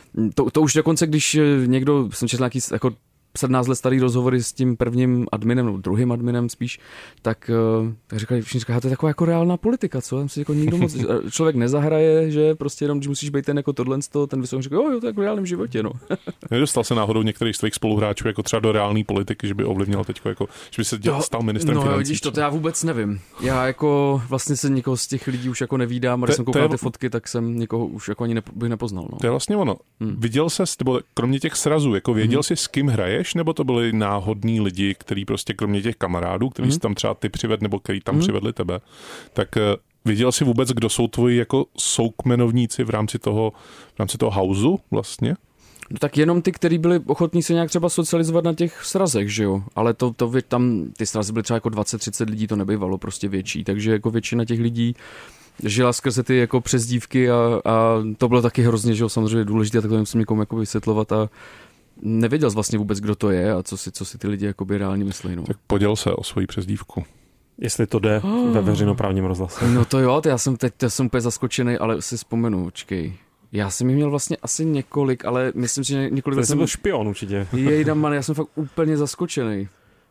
to už dokonce, když někdo, jsem četl nějaký jako 17 let starý rozhovory s tím prvním adminem, nebo druhým adminem spíš, tak říkali, všichni říkali, to je taková jako reálná politika, co? Tam si jako nikdo moc, člověk nezahraje, že prostě jenom, když musíš být ten jako tohle, ten vysoký, říká, jo, to je jako v reálném životě, no. Nedostal se náhodou některých z tvých spoluhráčů jako třeba do reálné politiky, že by ovlivnil teď jako, že by se stal ministrem financí? No, vidíš, to já vůbec nevím. Já jako vlastně se nikoho z těch lidí už jako nevídám, a když jsem koukal ty fotky, tak jsem nikoho už jako ani bych nepoznal, no. To je vlastně ono. Viděl ses, nebo kromě těch srazů, jako věděl jsi, s kým hraješ, nebo to byli náhodní lidi, kteří prostě kromě těch kamarádů, kteří si tam třeba ty přived, nebo kteří tam přivedli tebe, tak viděl jsi vůbec, kdo jsou tvoji jako soukmenovníci v rámci toho houseu vlastně? No tak jenom ty, kteří byli ochotní se nějak třeba socializovat na těch srazech, že jo? Ale to tam ty srazy byly třeba jako 20-30 lidí, to nebývalo prostě větší, takže jako většina těch lidí žila skrze ty jako přezdívky a to bylo taky hrozně, že jo, samozřejmě důležité, tak to nemusím někomu jako vysvětlovat a nevěděl jsi vlastně vůbec, kdo to je a co si ty lidi jakoby reálně myslí. No. Tak poděl se o svoji přezdívku. Jestli to jde ve veřejnoprávním rozhlase. No to jo, já jsem úplně zaskočený, ale si vzpomenu, počkej. Já jsem jich měl vlastně asi několik, ale myslím si, že několik... To jsem byl špion určitě. Jejdaman, já jsem fakt úplně zaskočený.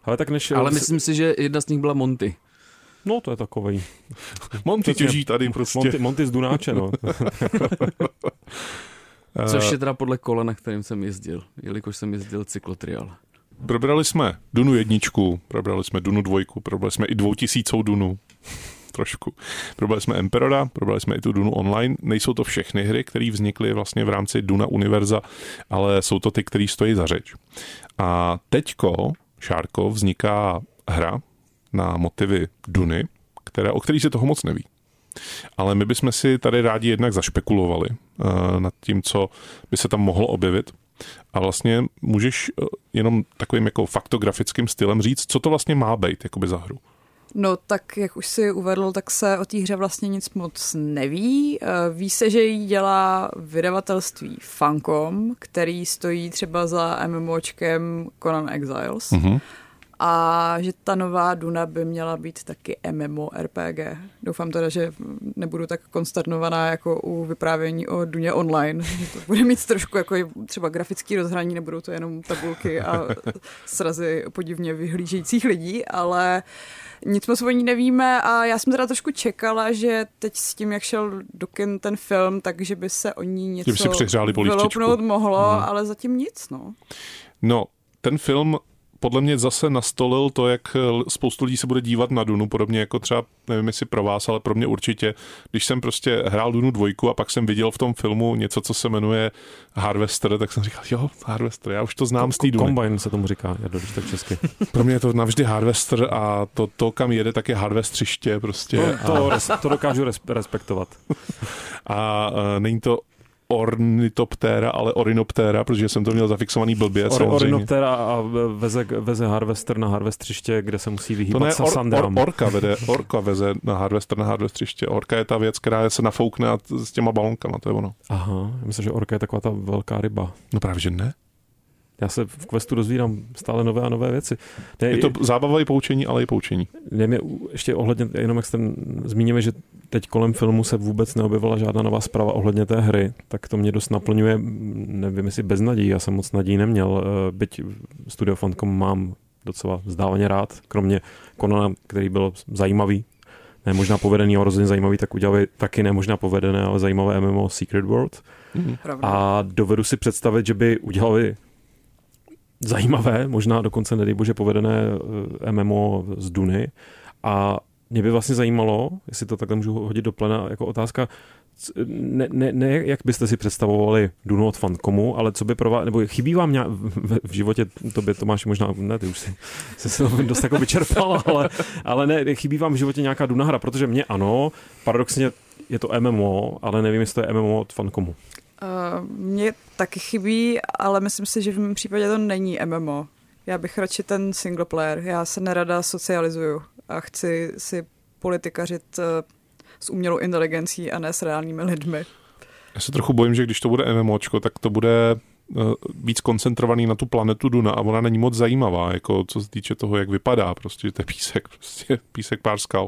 Ale myslím si, že jedna z nich byla Monty. No, to je takovej. Monty těží tady prostě. Monty z Dunáče, no. Což je teda podle kola, na kterým jsem jezdil, jelikož jsem jezdil cyklotrial. Probrali jsme Dunu 1, probrali jsme Dunu 2, probrali jsme i 2000 Dunu. Trošku. Probrali jsme Emperora, probrali jsme i tu Dunu online. Nejsou to všechny hry, které vznikly vlastně v rámci Duna univerza, ale jsou to ty, které stojí za řeč. A teďko, Šárko, vzniká hra na motivy Duny, o který se toho moc neví. Ale my bychom si tady rádi jednak zašpekulovali nad tím, co by se tam mohlo objevit. A vlastně můžeš jenom takovým jako faktografickým stylem říct, co to vlastně má být jakoby za hru. No tak, jak už si uvedl, tak se o té hře vlastně nic moc neví. Ví se, že ji dělá vydavatelství Funcom, který stojí třeba za MMOčkem Conan Exiles. A že ta nová Duna by měla být taky MMORPG. Doufám teda, že nebudu tak konsternovaná jako u vyprávění o Duně online. Že to bude mít trošku jako třeba grafický rozhraní, nebudou to jenom tabulky a srazy podivně vyhlížejících lidí, ale nic moc o ní nevíme a já jsem teda trošku čekala, že teď s tím, jak šel do kin ten film, takže by se o ní něco vyloupnout mohlo, ale zatím nic, no. No, ten film podle mě zase nastolil to, jak spoustu lidí se bude dívat na Dunu, podobně jako třeba, nevím jestli pro vás, ale pro mě určitě, když jsem prostě hrál Dunu 2 a pak jsem viděl v tom filmu něco, co se jmenuje Harvester, tak jsem říkal, jo, Harvester, já už to znám z té Duny. Combine se tomu říká, já když tak česky. Pro mě je to navždy Harvester a to kam jede, tak je harvestřiště prostě. To dokážu respektovat. A není to ornitoptéra, ale orinoptéra, protože jsem to měl zafixovaný blbě. Orinoptéra a veze harvester na harvestřiště, kde se musí vyhýbat sasandrama. Orka veze na harvestřiště. Orka je ta věc, která se nafoukne s těma balonkama, to je ono. Aha, myslím, že orka je taková ta velká ryba. No právě, že ne. Já se v questu dozvídám stále nové a nové věci. Je to zábava i poučení, ale i poučení. Nevím, ještě ohledně, jenom jak jste zmínili, že teď kolem filmu se vůbec neobjevila žádná nová zpráva ohledně té hry, tak to mě dost naplňuje, nevím, jestli bez nadějí, já jsem moc naději neměl, byť Studio Funcom mám docela vzdávaně rád, kromě Conana, který byl zajímavý, ne možná povedený, ale rozhodně zajímavý, tak udělali taky ne možná povedené, ale zajímavé MMO Secret World. A dovedu si představit, že by udělali zajímavé, možná dokonce nedej bože povedené MMO z Duny a mě by vlastně zajímalo, jestli to takhle můžu hodit do plena jako otázka, ne jak byste si představovali Dunu od Funcomu, ale co by pro vás, nebo chybí vám v životě, tobě Tomáš možná, ne, ty už si se dost jako vyčerpal, ale ne, chybí vám v životě nějaká Duna hra, protože mě ano, paradoxně je to MMO, ale nevím, jestli to je MMO od Funcomu. Mně taky chybí, ale myslím si, že v mém případě to není MMO. Já bych radši ten single player. Já se nerada socializuju a chci si politikařit s umělou inteligencí a ne s reálnými lidmi. Já se trochu bojím, že když to bude MMOčko, tak to bude víc koncentrovaný na tu planetu Duna a ona není moc zajímavá, jako co se týče toho, jak vypadá, prostě to je písek pár skal.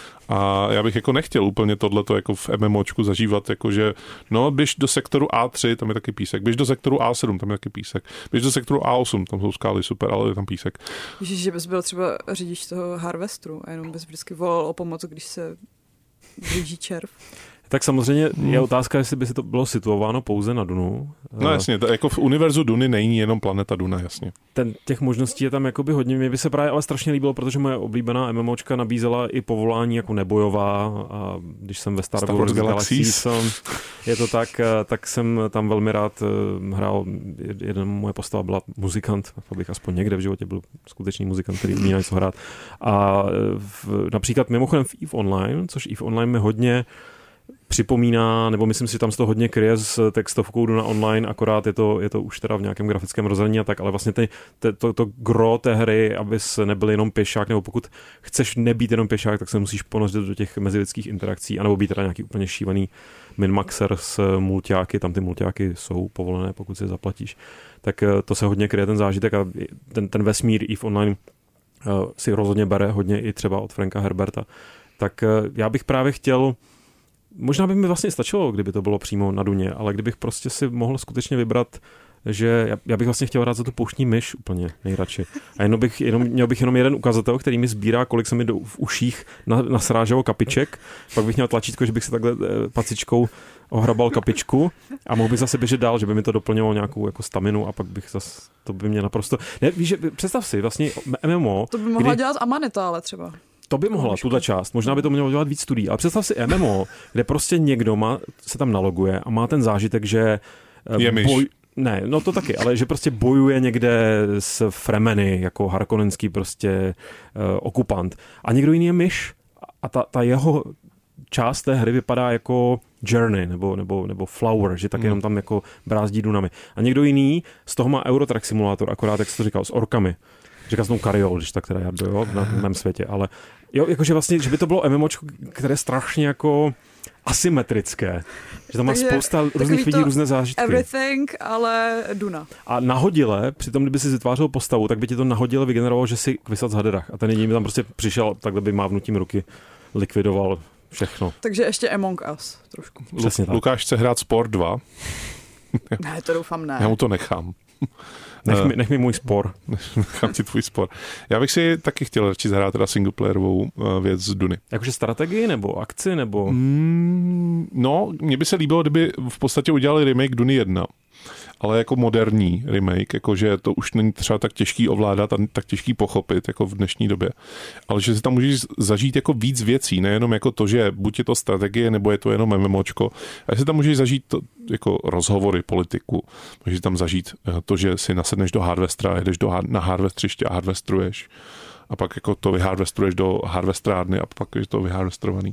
A já bych jako nechtěl úplně tohleto jako v MMOčku zažívat, jakože no, běž do sektoru A3, tam je taky písek, běž do sektoru A7, tam je taky písek, běž do sektoru A8, tam jsou skály, super, ale je tam písek. Ježiš, že bys byl třeba řidič toho Harvestru a jenom bys vždycky volal o pomoc, když se blíží červ. Tak samozřejmě je otázka, jestli by se to bylo situováno pouze na Dunu. No jasně, jako v univerzu Duny není jenom planeta Duna, jasně. Těch možností je tam jakoby hodně. Mě by se právě ale strašně líbilo, protože moje oblíbená MMOčka nabízela i povolání jako nebojová a když jsem ve Star Wars Galaxies, je to tak jsem tam velmi rád hrál. Jeden moje postava byla muzikant, abych aspoň někde v životě byl skutečný muzikant, který umí něco hrát. A například mimochodem v EVE Online, což EVE Online mi hodně připomíná, nebo myslím si, že tam se to hodně kryje s textovkou Duna Online, akorát je to už teda v nějakém grafickém rozhraní a tak, ale vlastně to gro té hry, abys nebyl jenom pěšák, nebo pokud chceš nebýt jenom pěšák, tak se musíš ponořit do těch mezilidských interakcí, anebo být teda nějaký úplně šívaný minmaxer s multiáky, tam ty multiáky jsou povolené, pokud si je zaplatíš. Tak to se hodně kryje ten zážitek a ten vesmír EVE Online si rozhodně bere hodně i třeba od Franka Herberta. Tak já bych právě chtěl. Možná by mi vlastně stačilo, kdyby to bylo přímo na Duně, ale kdybych prostě si mohl skutečně vybrat, že já bych vlastně chtěl hrát za tu pouštní myš úplně nejradši. A měl bych jenom jeden ukazatel, který mi sbírá, kolik se mi v uších nasráželo kapiček, pak bych měl tlačítko, že bych si takhle pacičkou ohrabal kapičku a mohl bych zase běžet dál, že by mi to doplňovalo nějakou jako staminu a pak bych zase, to by mě naprosto. Ne, víš, že představ si, vlastně MMO. To by mohla dělat Amanita, ale třeba. To by mohla, tuhle část. Možná by to mělo dělat víc studií. Ale představ si MMO, kde prostě někdo se tam naloguje a má ten zážitek, že ne, no to taky, ale že prostě bojuje někde s Fremeny, jako harkonnenský prostě okupant. A někdo jiný je myš a ta jeho část té hry vypadá jako Journey nebo Flower, že tak jenom tam jako brázdí dunami. A někdo jiný z toho má Eurotrack simulátor, akorát, jak jsi to říkal, s orkami. Říkal jsem Kariol, když tak teda Jardo, jo, na mém světě, ale jo, jakože vlastně, že by to bylo MMOčko, které je strašně jako asymetrické, že tam má spousta různých lidí, různé zážitky. Everything, ale Duna. A nahodile, přitom kdyby si vytvářel postavu, tak by ti to nahodile vygenerovalo, že si kvysat z haderach a ten jediný by tam prostě přišel, takhle by mávnutím ruky likvidoval všechno. Takže ještě Among Us trošku. Přesně tak. Lukáš chce hrát Sport 2. Ne, to doufám ne. Já mu to nechám. Nech mi můj spor. Nechám ti tvůj spor. Já bych si taky chtěl radši zahrát teda singleplayerovou věc z Duny. Jakože strategii nebo akci nebo? No, mně by se líbilo, kdyby v podstatě udělali remake Duny 1. Ale jako moderní remake, jakože to už není třeba tak těžký ovládat a tak těžký pochopit jako v dnešní době. Ale že si tam můžeš zažít jako víc věcí, nejenom jako to, že buď je to strategie, nebo je to jenom MMOčko. A si tam můžeš zažít to, jako rozhovory, politiku. Můžeš tam zažít to, že si nasedneš do Harvestera, jedeš na harvestřiště a harvestruješ. A pak jako to vyharvestruješ do harvestrárny a pak je to vyharvestrovaný.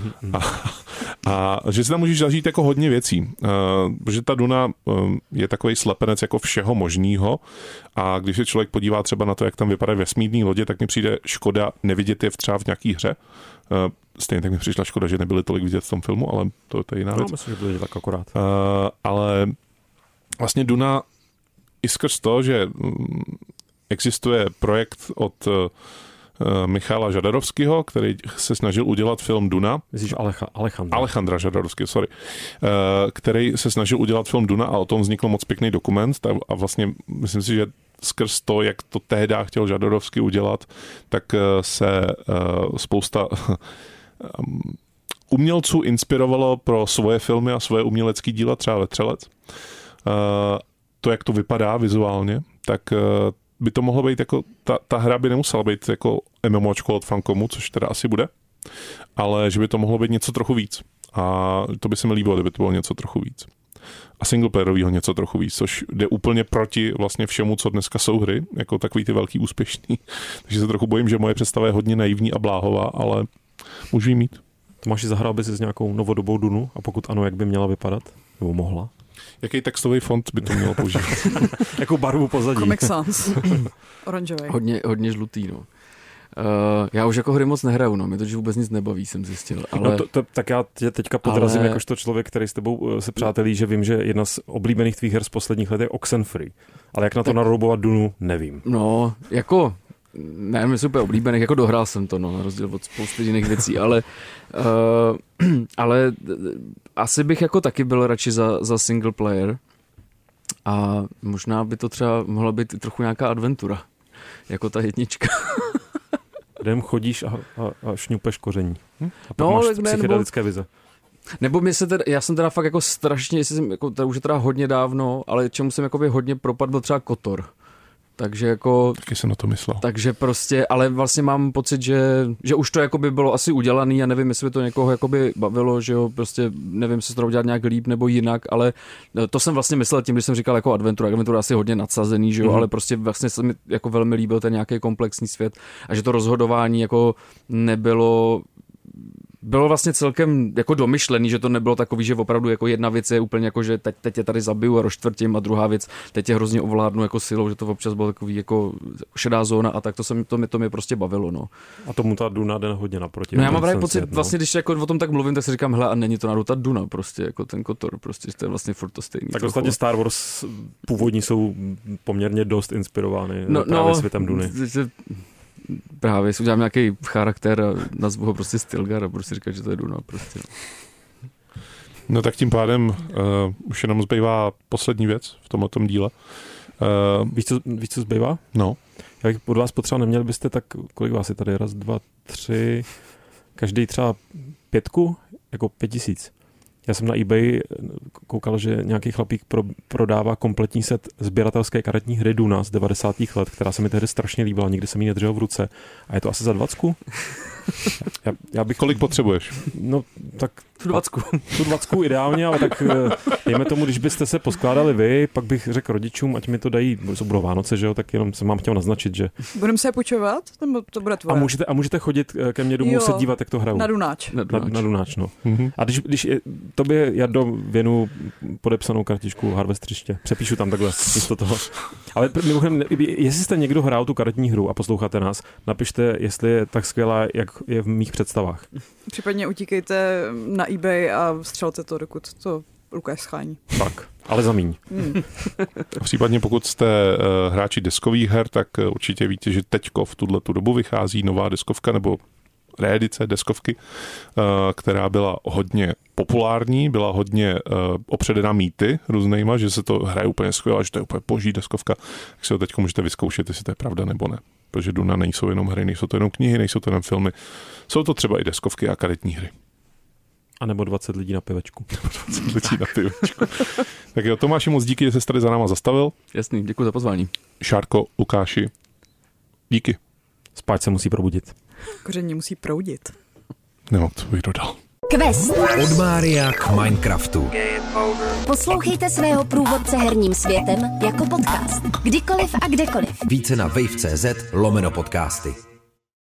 A že si tam můžeš zažít jako hodně věcí. Protože ta Duna je takový slepenec jako všeho možného a když se člověk podívá třeba na to, jak tam vypadají vesmírné lodě, tak mi přijde škoda nevidět je třeba v nějaký hře. Stejně tak mi přišla škoda, že nebyly tolik vidět v tom filmu, ale to je jiná věc. Myslím, že byly tak akorát. Ale vlastně Duna i skrz to, že existuje projekt od Michala Žadarovského, který se snažil udělat film Duna. Myslíš Alejandra Žadarovského, sorry. Který se snažil udělat film Duna a o tom vznikl moc pěkný dokument a vlastně myslím si, že skrz to, jak to tehdy chtěl Žadarovský udělat, tak se spousta umělců inspirovalo pro svoje filmy a svoje umělecké díla, třeba Vetřelec. To, jak to vypadá vizuálně, tak by to mohlo být jako, ta hra by nemusela být jako MMOčko od Funcomu, což teda asi bude, ale že by to mohlo být něco trochu víc. A to by se mi líbilo, kdyby to bylo něco trochu víc. A singleplayerovýho něco trochu víc, což jde úplně proti vlastně všemu, co dneska jsou hry, jako takový ty velký úspěšný. Takže se trochu bojím, že moje představa je hodně naivní a bláhová, ale můžu jí mít. Tomáši, zahrál bys s nějakou novodobou Dunu a pokud ano, jak by měla vypadat? Nebo mohla? Jaký textový font by to mělo používat? Jakou barvu pozadí? Comic Sans. Oranžový. Hodně žlutý, no. Já už jako hry moc nehraju, no, mě to vůbec nic nebaví, jsem zjistil. Ale... No tak já tě teďka podrazím jakožto člověk, který s tebou se přátelí, že vím, že jedna z oblíbených tvých her z posledních let je Oxenfree. Ale jak na to naroubovat Dunu, nevím. No, jako, ne, mě super oblíbených, jako dohrál jsem to, no, na rozdíl od spousty jiných věcí, ale asi bych jako taky byl radši za single player a možná by to třeba mohla být trochu nějaká adventura, jako ta jednička. Jdem, chodíš a šňupeš koření. A pak no, máš psychedelické vize. Nebo já jsem teda fakt jako strašně, jestli jsem, jako, už je teda hodně dávno, ale čemu jsem jakoby hodně propadl, byl třeba Kotor. Takže jako... Taky jsem na to myslel. Takže prostě, ale vlastně mám pocit, že už to jakoby bylo asi udělaný a nevím, jestli by to někoho jakoby bavilo, že jo, prostě nevím, jestli se to udělat nějak líp nebo jinak, ale to jsem vlastně myslel tím, když jsem říkal jako adventura asi hodně nadsazený, že jo, ale prostě vlastně se mi jako velmi líbil ten nějaký komplexní svět a že to rozhodování jako bylo vlastně celkem jako domyšlený, že to nebylo takový, že opravdu jako jedna věc je úplně jako, že teď je tady zabiju a rozčtvrtím a druhá věc, teď je hrozně ovládnu jako silou, že to občas bylo takový jako šedá zóna a tak to mě prostě bavilo, no. A tomu ta Duna jde hodně naproti. No já mám právě pocit, vlastně když jako o tom tak mluvím, tak si říkám, hele, a není to náhodou ta Duna prostě, jako ten Kotor, prostě to je vlastně furt to stejný. Tak ostatně Star Wars původní jsou poměrně dost inspirovány právě světem Duny. Právě, si udělám nějaký charakter a nazvu ho prostě Stilgar a prostě říkat, že to je Duna prostě. No tak tím pádem už jenom zbývá poslední věc v tomhletom díle. Víš, co zbývá? No. Já bych od vás potřeba neměli byste tak, kolik vás je tady? 1, 2, 3, každý třeba 5, jako 5000. Já jsem na eBay koukal, že nějaký chlapík prodává kompletní set sběratelské karetní hry Duna z 90. let, která se mi tehdy strašně líbila, nikdy jsem ji nedržel v ruce. A je to asi za 20? Já bych... Kolik potřebuješ? No, tak... Tu 20. Tu 20 ideálně, ale tak dejme tomu, když byste se poskládali vy, pak bych řekl rodičům, ať mi to dají, budou Vánoce, že jo, tak jenom jsem vám chtěl naznačit, že... Budeme se půjčovat? Nebo to bude tvoje? A můžete chodit ke mně domů se dívat, jak to hrajou. Na Dunáč. Na Dunáč, no. Mm-hmm. A když tobě, Jardo, věnu podepsanou kartičku Harvestřiště, přepíšu tam takhle místo toho. Ale mimochodem, jestli jste někdo hrál tu karetní hru a posloucháte nás, napište, jestli je tak skvělá, jak je v mých představách. Případně utíkejte na eBay a střelte to, dokud to Lukáš schání. Tak, ale za míň. Případně pokud jste hráči deskových her, tak určitě víte, že teďko v tuhletu dobu vychází nová deskovka nebo reedice deskovky, která byla hodně populární, byla hodně opředená mýty různýma, že se to hraje úplně skvěle, že to je úplně boží deskovka, tak si ho teď můžete vyzkoušet, jestli to je pravda nebo ne. Protože Duna nejsou jenom hry, nejsou to jenom knihy, nejsou to jenom filmy, jsou to třeba i deskovky a karetní hry. A nebo 20 lidí na pivečku. 20 lidí na pivečku. Tak jo, Tomáši, moc díky, že jsi tady za náma zastavil. Jasný, děkuji za pozvání. Šárko, Lukáši, díky. Spát se musí probudit. Koření musí proudit. Nemám, to bych dodal. Quest. Od Mária k Minecraftu. Poslouchejte svého průvodce herním světem jako podcast. Kdykoliv a kdekoliv. Více na wave.cz/podcasty.